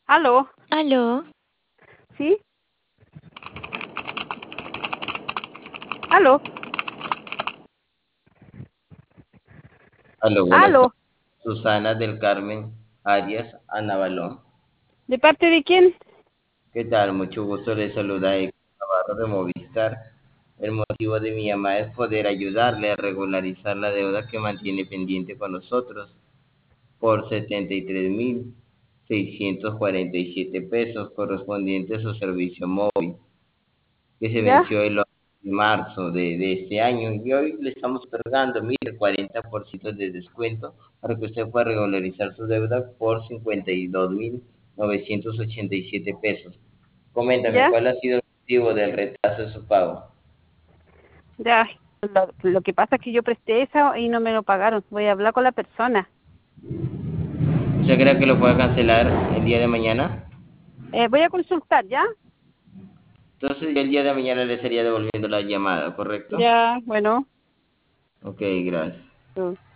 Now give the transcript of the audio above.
Aló, Aló, ¿sí? Aló, Aló, buenas aló. tardes. Susana del Carmen Arias Anabalón. ¿De parte de quién? ¿Qué tal? Mucho gusto. Les saluda Héctor Navarro de Movistar. El motivo de mi llamada es poder ayudarle a regularizar la deuda que mantiene pendiente con nosotros por 73.647 pesos correspondiente a su servicio móvil, que se ¿Ya? venció el 11 de marzo de este año, y hoy le estamos otorgando, mire, 40% de descuento para que usted pueda regularizar su deuda por 52.987 pesos. Coméntame, ¿Ya? ¿cuál ha sido el motivo del retraso de su pago? Ya. Lo que pasa es que yo presté eso y no me lo pagaron. Voy a hablar con la persona. ¿Usted cree que lo pueda cancelar el día de mañana? Voy a consultar, ¿ya? Entonces yo el día de mañana le estaría devolviendo la llamada, ¿correcto? Ya, bueno. Ok, gracias.